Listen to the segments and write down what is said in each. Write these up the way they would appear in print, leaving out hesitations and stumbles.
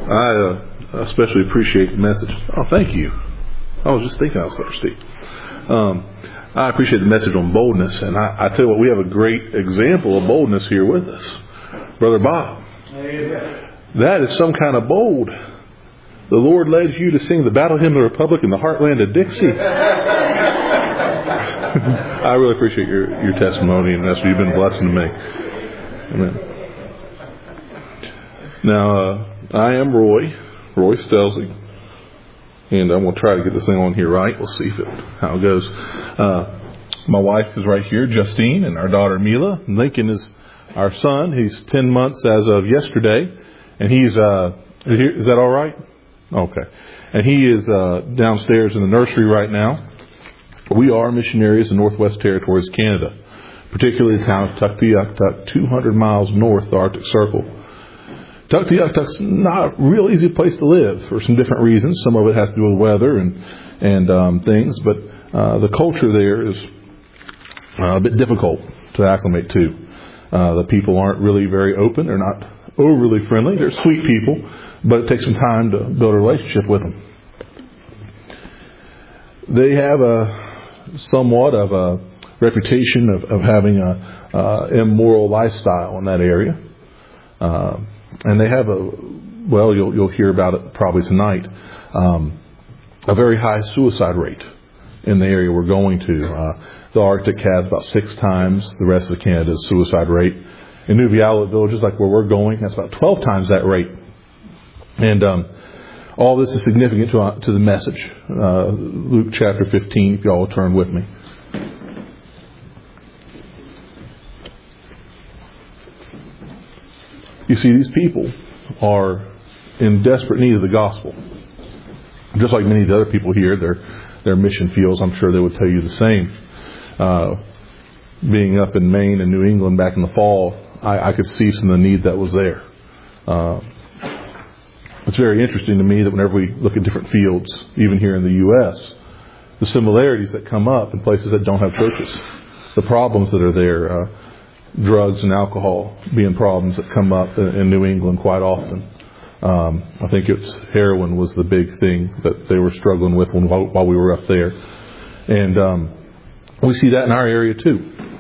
I especially appreciate the message. Oh, thank you. I was just thinking I was thirsty. I appreciate the message on boldness, and I tell you what, we have a great example of boldness here with us. Brother Bob. Amen. That is some kind of bold. The Lord led you to sing the Battle Hymn of the Republic in the heartland of Dixie. I really appreciate your testimony, and that's what you've been a blessing to me. Amen. Now, I am Roy Stelzig, and I'm going to try to get this thing on here right. We'll see how it goes. My wife is right here, Justine, and our daughter Mila. Lincoln is our son. He's 10 months as of yesterday, and he's is that all right? Okay. And he is downstairs in the nursery right now. We are missionaries in Northwest Territories, Canada, particularly the town of Tuktoyaktuk, 200 miles north of the Arctic Circle. Tuktoyaktuk's not a real easy place to live for some different reasons. Some of it has to do with weather and things, but the culture there is a bit difficult to acclimate to. The people aren't really very open. They're not overly friendly. They're sweet people, but it takes some time to build a relationship with them. They have somewhat of a reputation of having a immoral lifestyle in that area. And they have you'll hear about it probably tonight, a very high suicide rate in the area we're going to. The Arctic has about 6 times the rest of Canada's suicide rate. In Nuvialut villages, like where we're going, that's about 12 times that rate. And all this is significant to the message. Luke chapter 15, if you all will turn with me. You see, these people are in desperate need of the gospel. Just like many of the other people here, their mission fields, I'm sure they would tell you the same. Being up in Maine and New England back in the fall, I could see some of the need that was there. It's very interesting to me that whenever we look at different fields, even here in the U.S., the similarities that come up in places that don't have churches, the problems that are there, drugs and alcohol being problems that come up in New England quite often. I think heroin was the big thing that they were struggling with while we were up there. And we see that in our area too.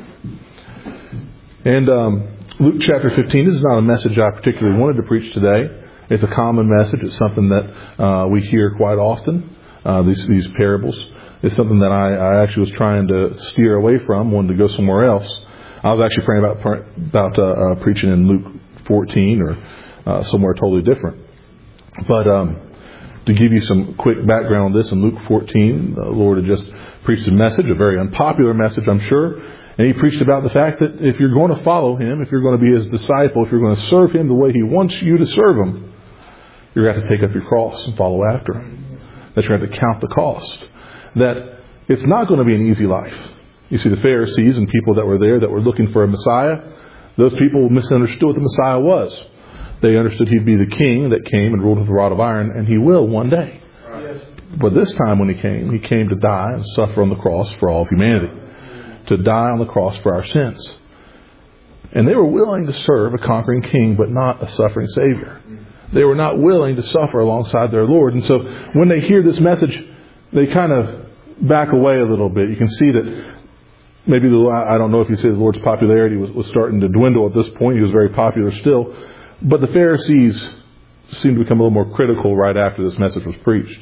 And Luke chapter 15, this is not a message I particularly wanted to preach today. It's a common message. It's something that we hear quite often, these parables. It's something that I actually was trying to steer away from, wanted to go somewhere else. I was actually praying about preaching in Luke 14 or somewhere totally different. But to give you some quick background on this, in Luke 14, the Lord had just preached a message, a very unpopular message, I'm sure. And He preached about the fact that if you're going to follow Him, if you're going to be His disciple, if you're going to serve Him the way He wants you to serve Him, you're going to have to take up your cross and follow after Him. That you're going to have to count the cost. That it's not going to be an easy life. You see, the Pharisees and people that were there that were looking for a Messiah, those people misunderstood what the Messiah was. They understood He'd be the king that came and ruled with a rod of iron, and He will one day. Yes. But this time when He came to die and suffer on the cross for all of humanity. To die on the cross for our sins. And they were willing to serve a conquering king, but not a suffering Savior. They were not willing to suffer alongside their Lord. And so when they hear this message, they kind of back away a little bit. You can see that maybe, I don't know if you say the Lord's popularity was starting to dwindle at this point. He was very popular still. But the Pharisees seemed to become a little more critical right after this message was preached.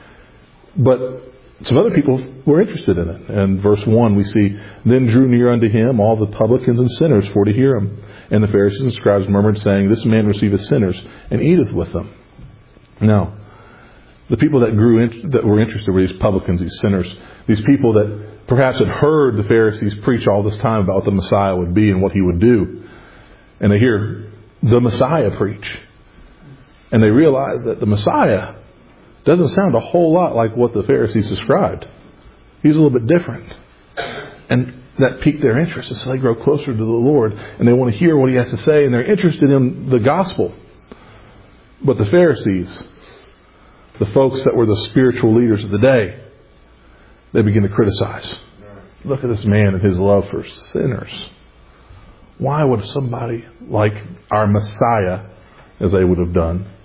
But some other people were interested in it. And verse 1 we see, then drew near unto Him all the publicans and sinners for to hear Him. And the Pharisees and scribes murmured, saying, this man receiveth sinners and eateth with them. Now, the people that were interested were these publicans, these sinners, these people that perhaps had heard the Pharisees preach all this time about what the Messiah would be and what He would do. And they hear the Messiah preach. And they realize that the Messiah doesn't sound a whole lot like what the Pharisees described. He's a little bit different. And that piqued their interest. So they grow closer to the Lord and they want to hear what He has to say, and they're interested in the gospel. But the Pharisees, the folks that were the spiritual leaders of the day, they begin to criticize. Look at this man and his love for sinners. Why would somebody like our Messiah, as they would have done,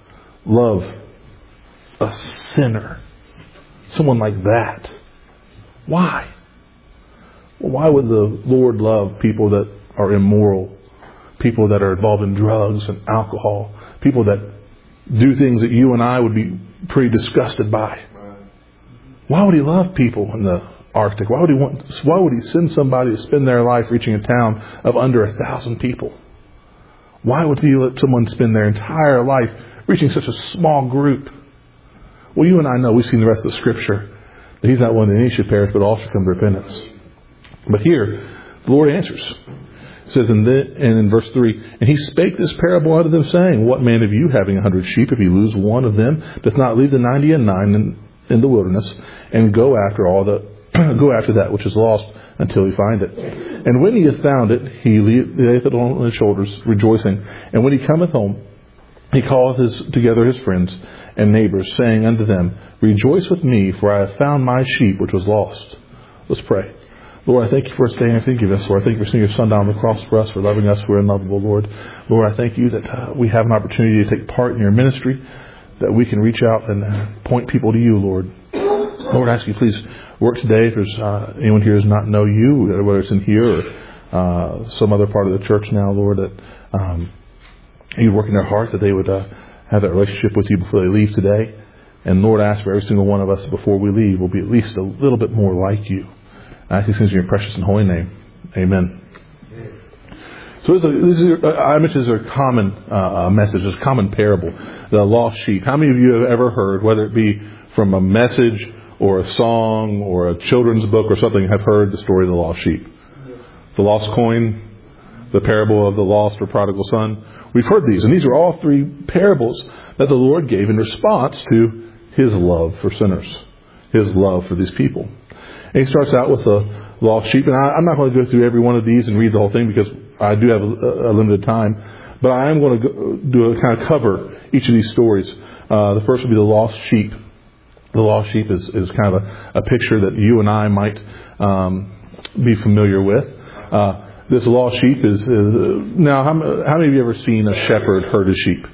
love a sinner? Someone like that. Why? Well, why would the Lord love people that are immoral? People that are involved in drugs and alcohol? People that do things that you and I would be pretty disgusted by? Why would He love people in the Arctic? Why would He send somebody to spend their life reaching a town of under 1,000 people? Why would He let someone spend their entire life reaching such a small group? Well, you and I know, we've seen the rest of the Scripture, that He's not wanting any should perish, but all should come to repentance. But here, the Lord answers. It says in verse 3, and He spake this parable unto them, saying, what man of you, having 100 sheep, if he lose one of them, doth not leave the 99 in the wilderness, and go after that which is lost until he find it? And when he hath found it, he layeth it on his shoulders, rejoicing. And when he cometh home, he calleth together his friends and neighbors, saying unto them, rejoice with me, for I have found my sheep which was lost. Let's pray. Lord, I thank You for this day, and I thank You for this, Lord. I thank You for sending Your Son down on the cross for us, for loving us, we're unlovable, Lord. Lord, I thank You that we have an opportunity to take part in Your ministry, that we can reach out and point people to You, Lord. Lord, I ask You please work today. If there's anyone here who does not know You, whether it's in here or some other part of the church now, Lord, that You'd work in their heart, that they would have that relationship with You before they leave today. And Lord, I ask for every single one of us before we leave will be at least a little bit more like You. I ask these things in Your precious and holy name. Amen. So I mentioned this is a common message, it's a common parable, the lost sheep. How many of you have ever heard, whether it be from a message or a song or a children's book or something, have heard the story of the lost sheep? The lost coin, the parable of the lost or prodigal son. We've heard these, and these are all three parables that the Lord gave in response to His love for sinners, His love for these people. And He starts out with the lost sheep, and I'm not going to go through every one of these and read the whole thing because I do have a limited time, but I am going to kind of cover each of these stories. The first will be the lost sheep. The lost sheep is kind of a picture that you and I might be familiar with. This lost sheep is now. How many of you ever seen a shepherd herd his sheep?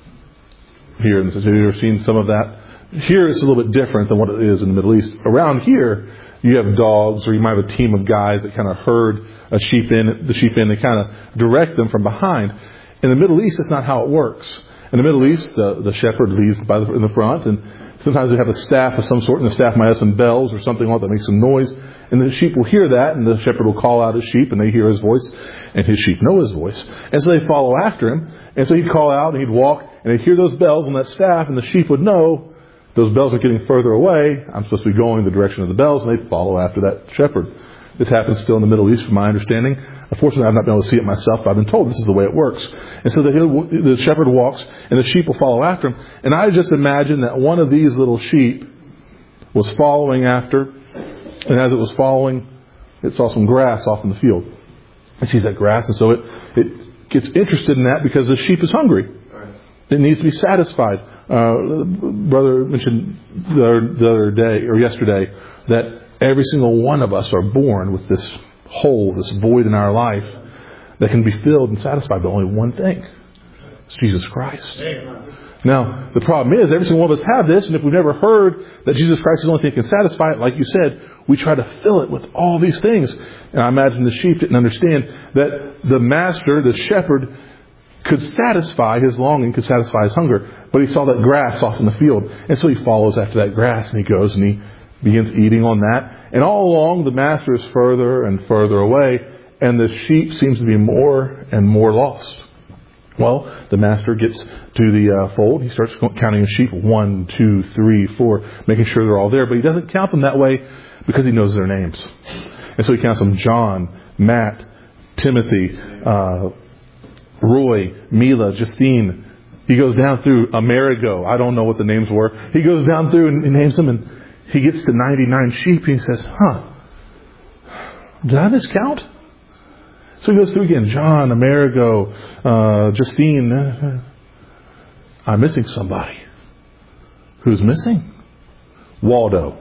Here, have you ever seen some of that? Here, it's a little bit different than what it is in the Middle East. Around here, you have dogs, or you might have a team of guys that kind of herd the sheep in. They kind of direct them from behind. In the Middle East, that's not how it works. In the Middle East, the shepherd leads in the front, and sometimes they have a staff of some sort, and the staff might have some bells or something like that makes some noise. And the sheep will hear that, and the shepherd will call out his sheep, and they hear his voice, and his sheep know his voice. And so they follow after him. And so he'd call out, and he'd walk, and they'd hear those bells on that staff, and the sheep would know those bells are getting further away. I'm supposed to be going the direction of the bells, and they'd follow after that shepherd. This happens still in the Middle East, from my understanding. Unfortunately, I've not been able to see it myself, but I've been told this is the way it works. And so the shepherd walks, and the sheep will follow after him. And I just imagine that one of these little sheep was following after, and as it was following, it saw some grass off in the field. It sees that grass, and so it gets interested in that because the sheep is hungry. It needs to be satisfied. Brother mentioned the other day, or yesterday, that every single one of us are born with this hole, this void in our life that can be filled and satisfied by only one thing. It's Jesus Christ. Now, the problem is, every single one of us have this, and if we've never heard that Jesus Christ is the only thing that can satisfy it, like you said, we try to fill it with all these things. And I imagine the sheep didn't understand that the master, the shepherd, could satisfy his longing, could satisfy his hunger. But he saw that grass off in the field. And so he follows after that grass, and he goes and he begins eating on that. And all along, the master is further and further away, and the sheep seems to be more and more lost. Well, the master gets to the fold. He starts counting his sheep. 1, 2, 3, 4, making sure they're all there. But he doesn't count them that way because he knows their names. And so he counts them: John, Matt, Timothy, Roy, Mila, Justine. He goes down through Amerigo. I don't know what the names were. He goes down through and names them, and he gets to 99 sheep. And he says, did I miscount? So he goes through again. John, Amerigo, Justine. I'm missing somebody. Who's missing? Waldo.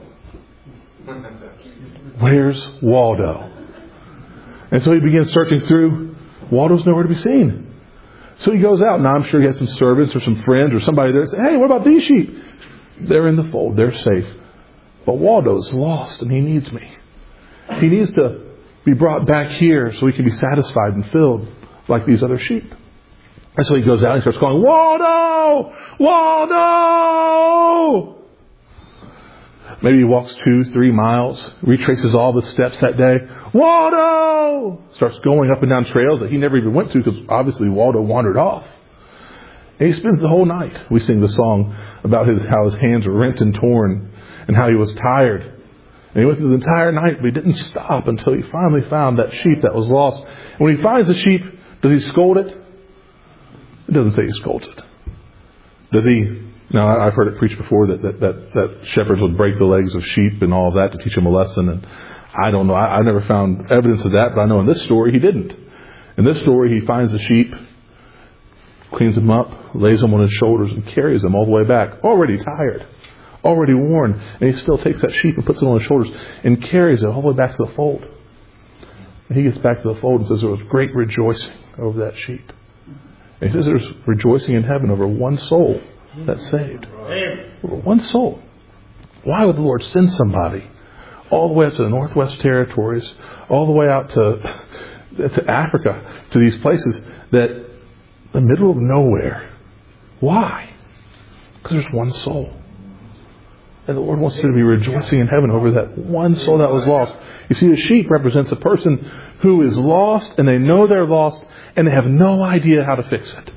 Where's Waldo? And so he begins searching through. Waldo's nowhere to be seen. So he goes out. Now I'm sure he has some servants or some friends or somebody there. Say, hey, what about these sheep? They're in the fold. They're safe. But Waldo's lost and he needs me. He needs to be brought back here so he can be satisfied and filled like these other sheep. And so he goes out and starts calling, Waldo! Waldo! Maybe he walks 2-3 miles, retraces all the steps that day. Waldo! Starts going up and down trails that he never even went to because obviously Waldo wandered off. And he spends the whole night. We sing the song about how his hands were rent and torn and how he was tired. And he went through the entire night, but he didn't stop until he finally found that sheep that was lost. And when he finds the sheep, does he scold it? It doesn't say he scolds it. Does he? Now, I've heard it preached before that shepherds would break the legs of sheep and all of that to teach them a lesson. And I don't know. I never found evidence of that, but I know in this story he didn't. In this story, he finds the sheep, cleans them up, lays them on his shoulders, and carries them all the way back. Already tired, already worn. And he still takes that sheep and puts it on his shoulders and carries it all the way back to the fold. And he gets back to the fold and says there was great rejoicing over that sheep. And he says there's rejoicing in heaven over one soul that's saved. Over one soul. Why would the Lord send somebody all the way up to the Northwest Territories, all the way out to Africa, to these places that in the middle of nowhere? Why? Because there's one soul. And the Lord wants you to be rejoicing in heaven over that one soul that was lost. You see, the sheep represents a person who is lost, and they know they're lost, and they have no idea how to fix it.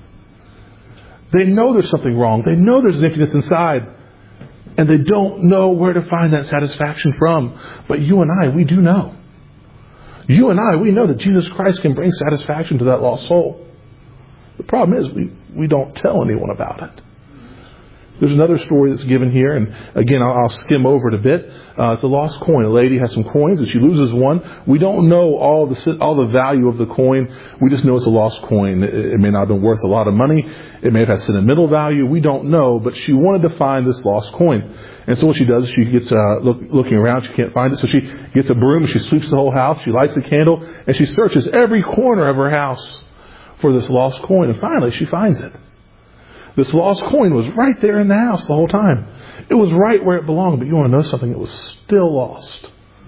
They know there's something wrong. They know there's an emptiness inside, and they don't know where to find that satisfaction from. But you and I, we do know. You and I, we know that Jesus Christ can bring satisfaction to that lost soul. The problem is we don't tell anyone about it. There's another story that's given here, and again, I'll skim over it a bit. It's a lost coin. A lady has some coins, and she loses one. We don't know all the value of the coin. We just know it's a lost coin. It may not have been worth a lot of money. It may have had sentimental value. We don't know, but she wanted to find this lost coin. And so what she does is she gets looking around. She can't find it, so she gets a broom. She sweeps the whole house. She lights a candle, and she searches every corner of her house for this lost coin. And finally, she finds it. This lost coin was right there in the house the whole time. It was right where it belonged. But you want to know something? It was still lost.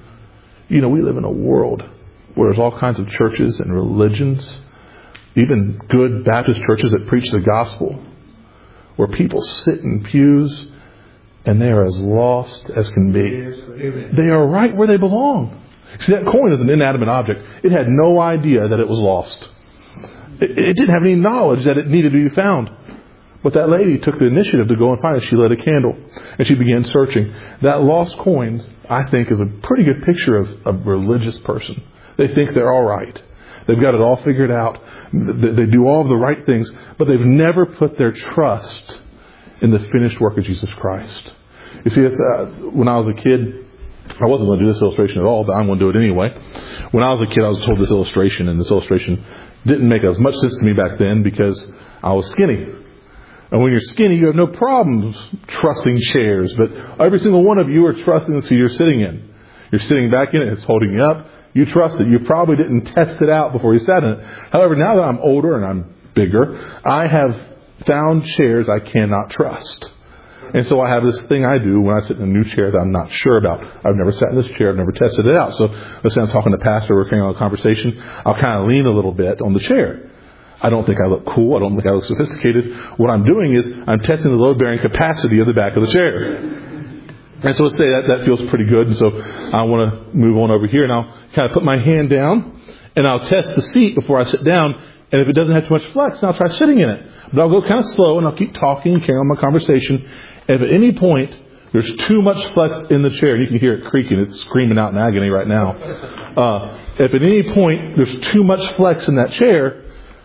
You know, we live in a world where there's all kinds of churches and religions, even good Baptist churches that preach the gospel, where people sit in pews and they are as lost as can be. They are right where they belong. See, that coin is an inanimate object. It had no idea that it was lost. It didn't have any knowledge that it needed to be found. But that lady took the initiative to go and find it. She lit a candle and she began searching. That lost coin, I think, is a pretty good picture of a religious person. They think they're all right. They've got it all figured out. They do all of the right things, but they've never put their trust in the finished work of Jesus Christ. You see, when I was a kid, I wasn't going to do this illustration at all, but I'm going to do it anyway. When I was a kid, I was told this illustration, and this illustration didn't make as much sense to me back then because I was skinny. And when you're skinny, you have no problems trusting chairs. But every single one of you are trusting the seat you're sitting in. You're sitting back in it. It's holding you up. You trust it. You probably didn't test it out before you sat in it. However, now that I'm older and I'm bigger, I have found chairs I cannot trust. And so I have this thing I do when I sit in a new chair that I'm not sure about. I've never sat in this chair. I've never tested it out. So let's say I'm talking to Pastor, we're carrying on a conversation. I'll kind of lean a little bit on the chair. I don't think I look cool. I don't think I look sophisticated. What I'm doing is I'm testing the load-bearing capacity of the back of the chair. And so let's say that feels pretty good. And so I want to move on over here, and I'll kind of put my hand down, and I'll test the seat before I sit down. And if it doesn't have too much flex, then I'll try sitting in it. But I'll go kind of slow, and I'll keep talking and carrying on my conversation. And if at any point there's too much flex in the chair, and you can hear it creaking, it's screaming out in agony right now. If at any point there's too much flex in that chair,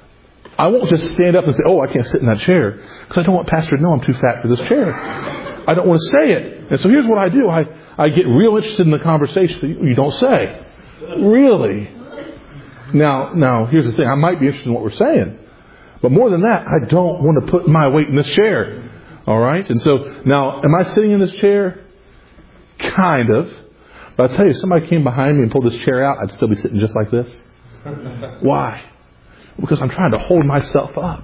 I won't just stand up and say, oh, I can't sit in that chair. Because I don't want Pastor to know I'm too fat for this chair. I don't want to say it. And so here's what I do. I get real interested in the conversation. You don't say. Really? Now, here's the thing. I might be interested in what we're saying. But more than that, I don't want to put my weight in this chair. All right? And so now, am I sitting in this chair? Kind of. But I'll tell you, if somebody came behind me and pulled this chair out, I'd still be sitting just like this. Why? Because I'm trying to hold myself up.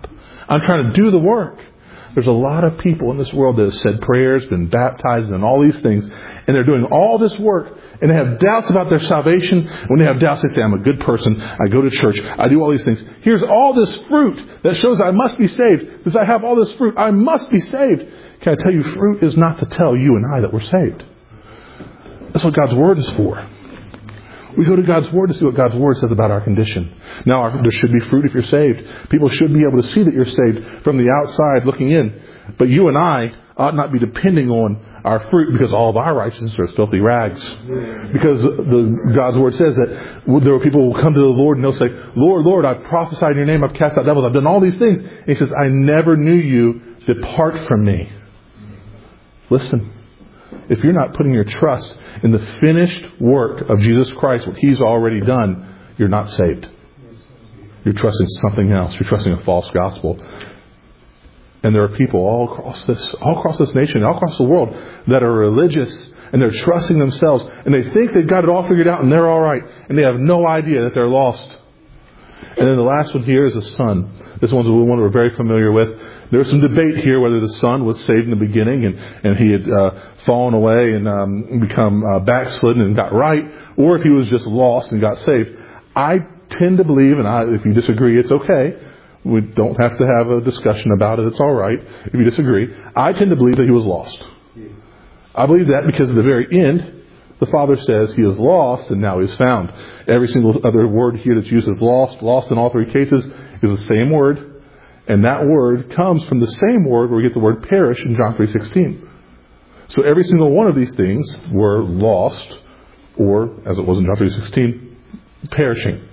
I'm trying to do the work. There's a lot of people in this world that have said prayers, been baptized, and all these things, and they're doing all this work, and they have doubts about their salvation. When they have doubts, they say, I'm a good person, I go to church, I do all these things. Here's all this fruit that shows I must be saved. Because I have all this fruit, I must be saved. Can I tell you, fruit is not to tell you and I that we're saved. That's what God's Word is for. We go to God's Word to see what God's Word says about our condition. Now, there should be fruit if you're saved. People should be able to see that you're saved from the outside looking in. But you and I ought not be depending on our fruit because all of our righteousness are as filthy rags. Because God's Word says that there are people who will come to the Lord and they'll say, Lord, Lord, I've prophesied in your name, I've cast out devils, I've done all these things. And He says, I never knew you. Depart from me. Listen. If you're not putting your trust in the finished work of Jesus Christ, what He's already done, you're not saved. You're trusting something else. You're trusting a false gospel. And there are people all across this nation, all across the world, that are religious and they're trusting themselves and they think they've got it all figured out and they're all right, and they have no idea that they're lost. And then the last one here is the Son. This one's the one we're very familiar with. There was some debate here whether the Son was saved in the beginning and he had fallen away and become backslidden and got right, or if he was just lost and got saved. I tend to believe, and if you disagree, it's okay. We don't have to have a discussion about it. It's all right if you disagree. I tend to believe that he was lost. I believe that because at the very end, the Father says he is lost and now he is found. Every single other word here that's used as lost in all three cases is the same word. And that word comes from the same word where we get the word perish in John 3:16. So every single one of these things were lost, or as it was in John 3:16, perishing.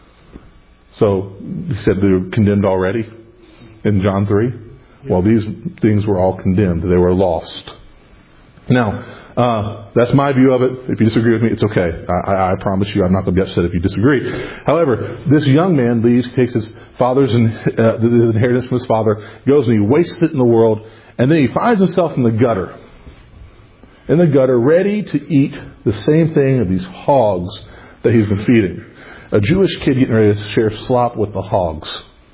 So he said they were condemned already in John 3. Well, these things were all condemned. They were lost. Now, that's my view of it. If you disagree with me, it's okay. I promise you I'm not going to be upset if you disagree. However, this young man leaves, takes his father's the inheritance from his father, goes and he wastes it in the world, and then he finds himself in the gutter. In the gutter, ready to eat the same thing of these hogs that he's been feeding. A Jewish kid getting ready to share slop with the hogs.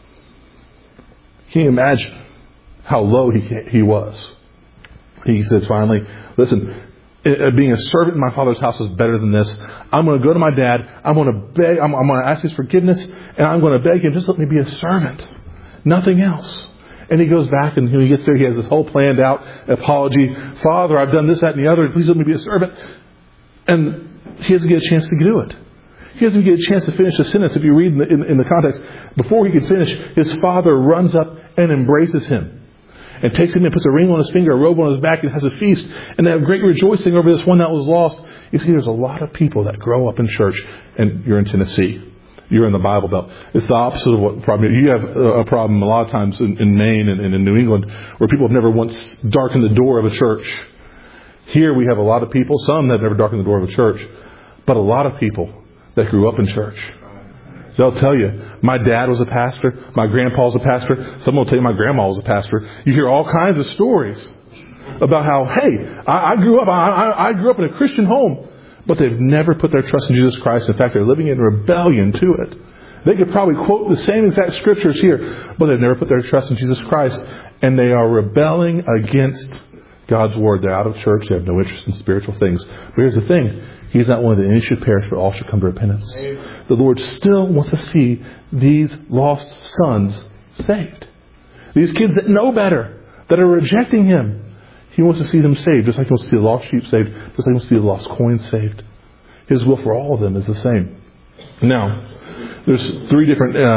Can you imagine how low he was? He says finally, listen, being a servant in my Father's house is better than this. I'm going to go to my dad. I'm going to beg. I'm going to ask his forgiveness, and I'm going to beg him, just let me be a servant. Nothing else. And he goes back, and when he gets there, he has this whole planned out apology. Father, I've done this, that, and the other. Please let me be a servant. And he doesn't get a chance to do it. He doesn't get a chance to finish the sentence. If you read in the context, before he can finish, his father runs up and embraces him. And takes him and puts a ring on his finger, a robe on his back, and has a feast. And they have great rejoicing over this one that was lost. You see, there's a lot of people that grow up in church, and you're in Tennessee. You're in the Bible Belt. It's the opposite of what problem. You have a problem a lot of times in Maine and in New England where people have never once darkened the door of a church. Here we have a lot of people, some that have never darkened the door of a church, but a lot of people that grew up in church. They'll tell you, my dad was a pastor, my grandpa was a pastor, someone will tell you my grandma was a pastor. You hear all kinds of stories about how, hey, I grew up in a Christian home, but they've never put their trust in Jesus Christ. In fact, they're living in rebellion to it. They could probably quote the same exact scriptures here, but they've never put their trust in Jesus Christ, and they are rebelling against God's Word. They're out of church. They have no interest in spiritual things. But here's the thing. He's not one that any should perish, but all should come to repentance. The Lord still wants to see these lost sons saved. These kids that know better, that are rejecting Him. He wants to see them saved, just like He wants to see the lost sheep saved, just like He wants to see the lost coins saved. His will for all of them is the same. Now, there's three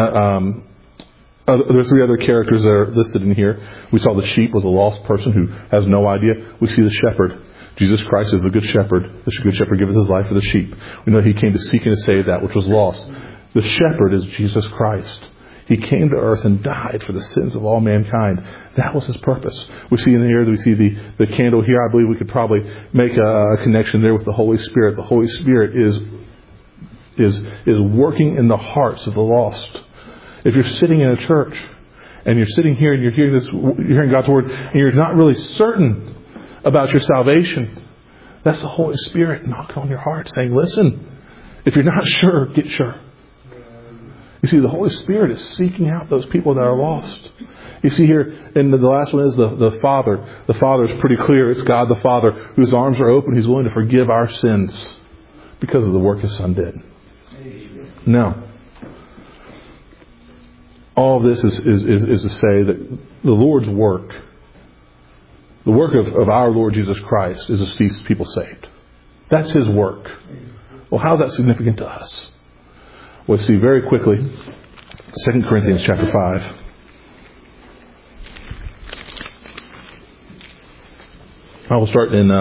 other characters that are listed in here. We saw the sheep was a lost person who has no idea. We see the shepherd. Jesus Christ is the good shepherd. The good shepherd giveth his life for the sheep. We know He came to seek and to save that which was lost. The shepherd is Jesus Christ. He came to earth and died for the sins of all mankind. That was His purpose. We see in here, we see the candle here. I believe we could probably make a connection there with the Holy Spirit. The Holy Spirit is working in the hearts of the lost. If you're sitting in a church and you're sitting here and you're hearing God's Word and you're not really certain about your salvation, that's the Holy Spirit knocking on your heart saying, listen, if you're not sure, get sure. You see, the Holy Spirit is seeking out those people that are lost. You see here, and the last one is the Father. The Father is pretty clear. It's God the Father whose arms are open. He's willing to forgive our sins because of the work His Son did. Now, all of this is to say that the Lord's work, the work of our Lord Jesus Christ, is to see people saved. That's His work. Well, how is that significant to us? We'll see very quickly 2 Corinthians chapter 5. I will start in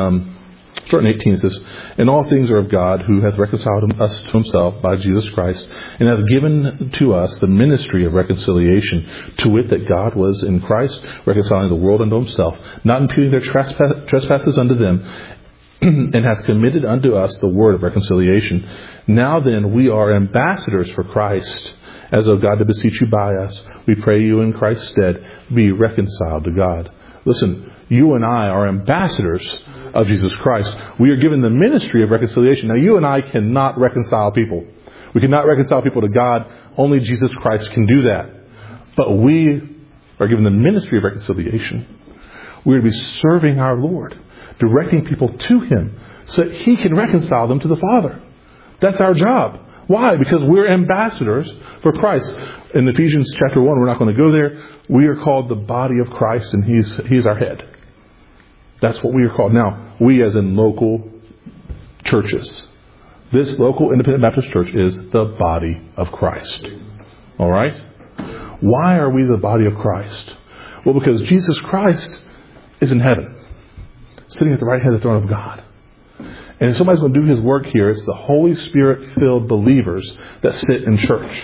18. It says, "And all things are of God, who hath reconciled us to Himself by Jesus Christ, and hath given to us the ministry of reconciliation, to wit, that God was in Christ reconciling the world unto Himself, not imputing their trespasses unto them, and hath committed unto us the word of reconciliation. Now then, we are ambassadors for Christ, as of God to beseech you by us. We pray you in Christ's stead, be reconciled to God." Listen, you and I are ambassadors of Jesus Christ. We are given the ministry of reconciliation. Now, you and I cannot reconcile people. We cannot reconcile people to God. Only Jesus Christ can do that. But we are given the ministry of reconciliation. We're to be serving our Lord, directing people to Him so that He can reconcile them to the Father. That's our job. Why? Because we're ambassadors for Christ. In Ephesians chapter 1, we're not going to go there. We are called the body of Christ, and He's our head. That's what we are called. Now, we as in local churches. This local independent Baptist church is the body of Christ. All right? Why are we the body of Christ? Well, because Jesus Christ is in heaven, sitting at the right hand of the throne of God. And if somebody's going to do His work here, it's the Holy Spirit-filled believers that sit in church.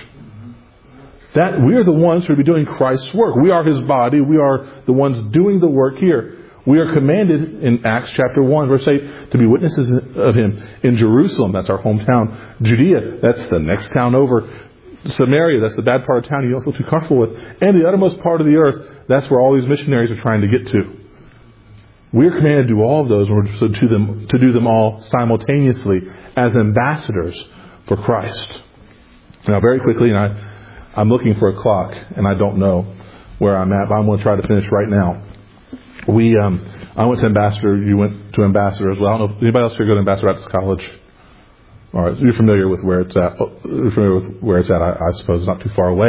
That we are the ones who will be doing Christ's work. We are His body. We are the ones doing the work here. We are commanded in Acts chapter 1, verse 8, to be witnesses of Him in Jerusalem. That's our hometown. Judea, that's the next town over. Samaria, that's the bad part of town you don't feel too comfortable with. And the uttermost part of the earth, that's where all these missionaries are trying to get to. We are commanded to do all of those, and we're to do them all simultaneously as ambassadors for Christ. Now, very quickly, and I'm looking for a clock, and I don't know where I'm at, but I'm going to try to finish right now. I went to Ambassador. You went to Ambassador as well. I don't know if anybody else here go to Ambassador Baptist College. All right, you're familiar with where it's at. You're familiar with where it's at, I suppose, not too far away.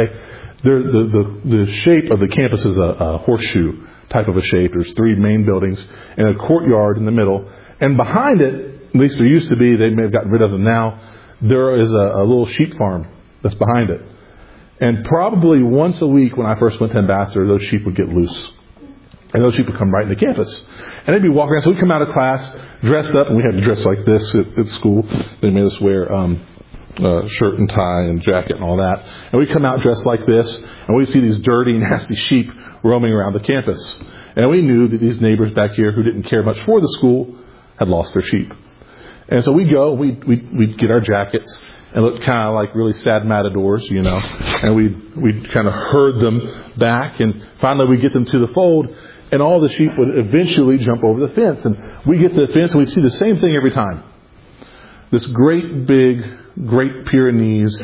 The shape of the campus is a horseshoe type of a shape. There's 3 main buildings and a courtyard in the middle. And behind it, at least there used to be, they may have gotten rid of them now, there is a little sheep farm that's behind it. And probably once a week when I first went to Ambassador, those sheep would get loose. And those sheep would come right into campus. And they'd be walking around. So we'd come out of class, dressed up, and we had to dress like this at school. They made us wear shirt and tie and jacket and all that. And we'd come out dressed like this, and we'd see these dirty, nasty sheep roaming around the campus. And we knew that these neighbors back here who didn't care much for the school had lost their sheep. And so we'd go, we'd get our jackets and look kind of like really sad matadors, you know. And we'd kind of herd them back, and finally we'd get them to the fold, and all the sheep would eventually jump over the fence. And we get to the fence, and we'd see the same thing every time. This great big, Great Pyrenees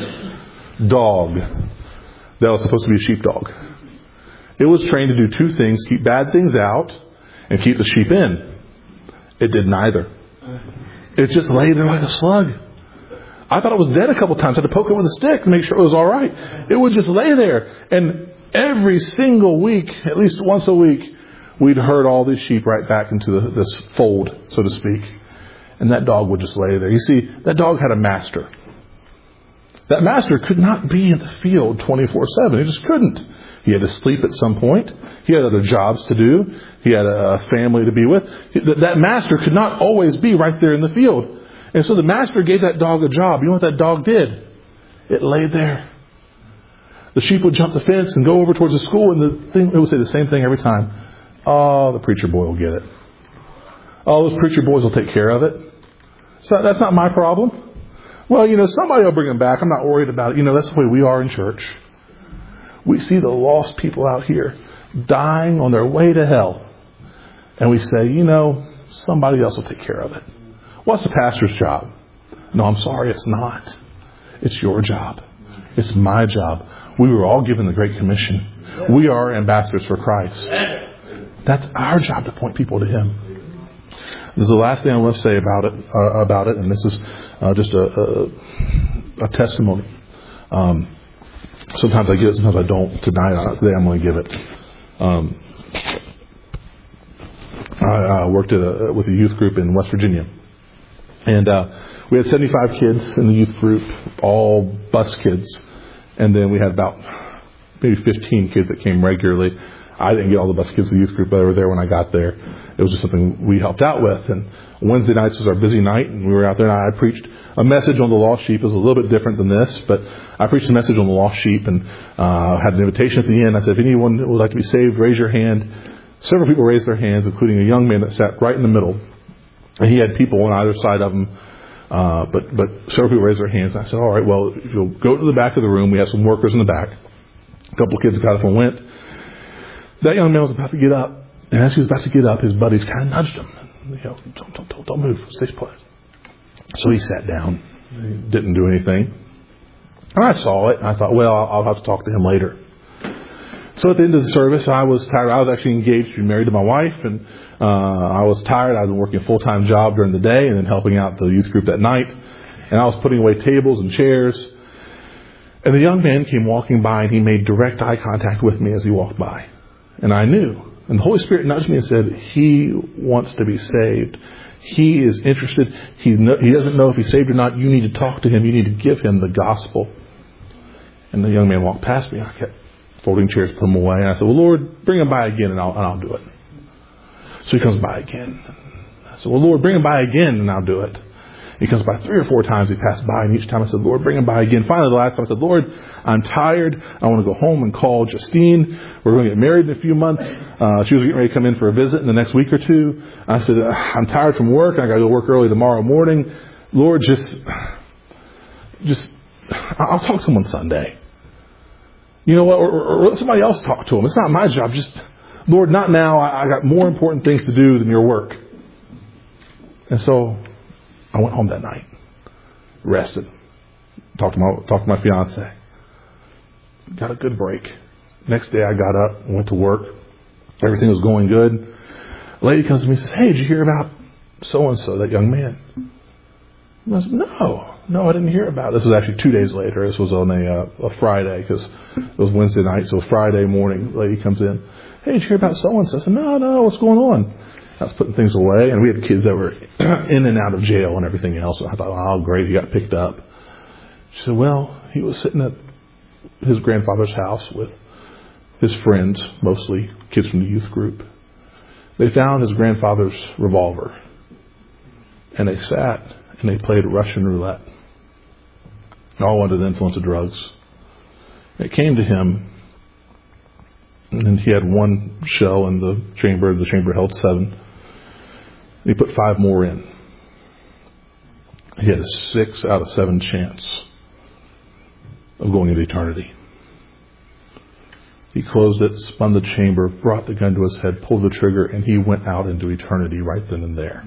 dog that was supposed to be a sheepdog. It was trained to do 2 things: keep bad things out and keep the sheep in. It did neither. It just lay there like a slug. I thought it was dead a couple times. I had to poke it with a stick to make sure it was all right. It would just lay there. And every single week, at least once a week, we'd herd all these sheep right back into this fold, so to speak. And that dog would just lay there. You see, that dog had a master. That master could not be in the field 24/7. He just couldn't. He had to sleep at some point. He had other jobs to do. He had a family to be with. That master could not always be right there in the field. And so the master gave that dog a job. You know what that dog did? It laid there. The sheep would jump the fence and go over towards the school, and it would say the same thing every time. Oh, the preacher boy will get it. Oh, those preacher boys will take care of it. So that's not my problem. Well, you know, somebody will bring them back. I'm not worried about it. You know, that's the way we are in church. We see the lost people out here dying on their way to hell. And we say, you know, somebody else will take care of it. What's the pastor's job? No, I'm sorry, it's not. It's your job. It's my job. We were all given the Great Commission. We are ambassadors for Christ. That's our job, to point people to Him. This is the last thing I want to say about it, and this is just a testimony. Sometimes I give it, sometimes I don't. Today I'm going to give it. I worked with a youth group in West Virginia, and we had 75 kids in the youth group, all bus kids, and then we had about maybe 15 kids that came regularly. I didn't get all the bus kids in the youth group, but they were there when I got there. It was just something we helped out with. And Wednesday nights was our busy night, and we were out there, and I preached a message on the lost sheep. It was a little bit different than this, but I preached a message on the lost sheep, and had an invitation at the end. I said, if anyone would like to be saved, raise your hand. Several people raised their hands, including a young man that sat right in the middle. And he had people on either side of him, but several people raised their hands. And I said, all right, well, if you'll go to the back of the room, we have some workers in the back. A couple of kids got up and went. That young man was about to get up, and as he was about to get up, his buddies kind of nudged him. Don't move, stay put. So he sat down. He didn't do anything. And I saw it, and I thought, well, I'll have to talk to him later. So at the end of the service, I was tired. I was actually engaged to be married to my wife, and I was tired. I'd been working a full-time job during the day and then helping out the youth group that night. And I was putting away tables and chairs. And the young man came walking by, and he made direct eye contact with me as he walked by. And I knew. And the Holy Spirit nudged me and said, he wants to be saved. He is interested. He doesn't know if he's saved or not. You need to talk to him. You need to give him the gospel. And the young man walked past me. I kept folding chairs, put them away. And I said, well, Lord, bring him by again, and I'll do it. So he comes by again. I said, well, Lord, bring him by again, and I'll do it. He comes by 3 or 4 times. He passed by, and each time I said, Lord, bring him by again. Finally, the last time I said, Lord, I'm tired. I want to go home and call Justine. We're going to get married in a few months. She was getting ready to come in for a visit in the next week or 2. I said, I'm tired from work. I got to go work early tomorrow morning. Lord, just I'll talk to him on Sunday. You know what? Or let somebody else talk to him. It's not my job. Just, Lord, not now. I got more important things to do than your work. And so I went home that night, rested, talked to my fiance, got a good break. Next day I got up and went to work. Everything was going good. A lady comes to me and says, hey, did you hear about so-and-so, that young man? And I said, no, I didn't hear about it. This was actually 2 days later. This was on a Friday, because it was Wednesday night. So Friday morning, the lady comes in. Hey, did you hear about so-and-so? I said, no, what's going on? I was putting things away, and we had kids that were in and out of jail and everything else. So I thought, oh, great, he got picked up. She said, well, he was sitting at his grandfather's house with his friends, mostly kids from the youth group. They found his grandfather's revolver, and they sat and they played Russian roulette, all under the influence of drugs. It came to him, and he had 1 shell in the chamber. The chamber held 7. He put 5 more in. He had a 6 out of 7 chance of going into eternity. He closed it, spun the chamber, brought the gun to his head, pulled the trigger, and he went out into eternity right then and there.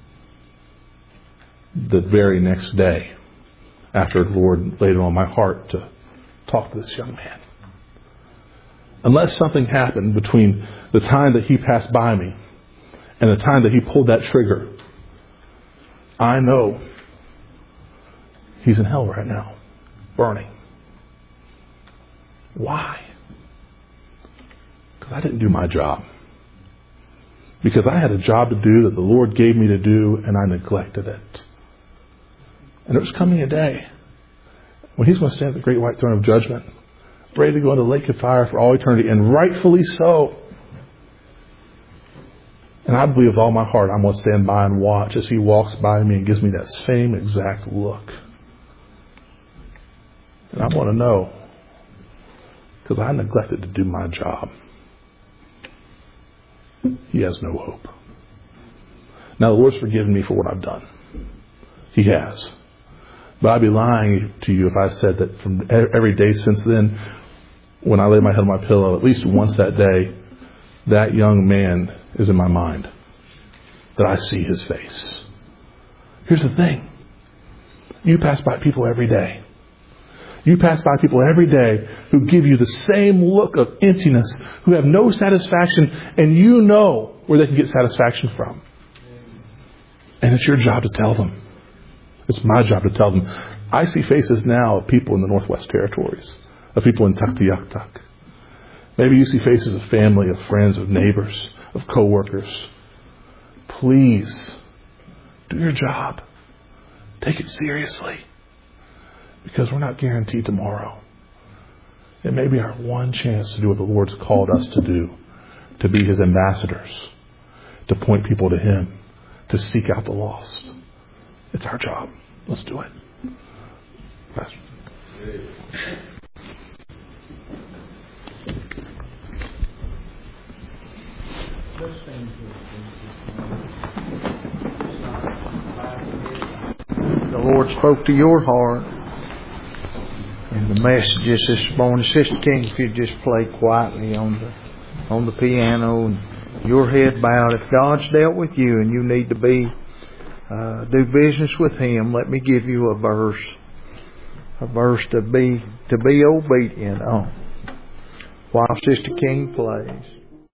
The very next day, after the Lord laid it on my heart to talk to this young man. Unless something happened between the time that he passed by me and the time that he pulled that trigger, I know he's in hell right now, burning. Why? Because I didn't do my job. Because I had a job to do that the Lord gave me to do, and I neglected it. And there was coming a day when he's going to stand at the great white throne of judgment, ready to go into the lake of fire for all eternity, and rightfully so. And I believe with all my heart I'm going to stand by and watch as he walks by me and gives me that same exact look. And I want to know, because I neglected to do my job. He has no hope. Now the Lord's forgiven me for what I've done. He has. But I'd be lying to you if I said that from every day since then, when I lay my head on my pillow, at least once that day, that young man is in my mind. That I see his face. Here's the thing. You pass by people every day. You pass by people every day who give you the same look of emptiness, who have no satisfaction, and you know where they can get satisfaction from. And it's your job to tell them. It's my job to tell them. I see faces now of people in the Northwest Territories, of people in Tuktoyaktuk. Maybe you see faces of family, of friends, of neighbors, of co-workers. Please, do your job. Take it seriously. Because we're not guaranteed tomorrow. It may be our one chance to do what the Lord's called us to do. To be His ambassadors. To point people to Him. To seek out the lost. It's our job. Let's do it. Pastor. The Lord spoke to your heart in the messages this morning. Sister King, if you just play quietly on the piano and your head bowed. If God's dealt with you and you need to do business with Him, let me give you a verse to be obedient on while Sister King plays.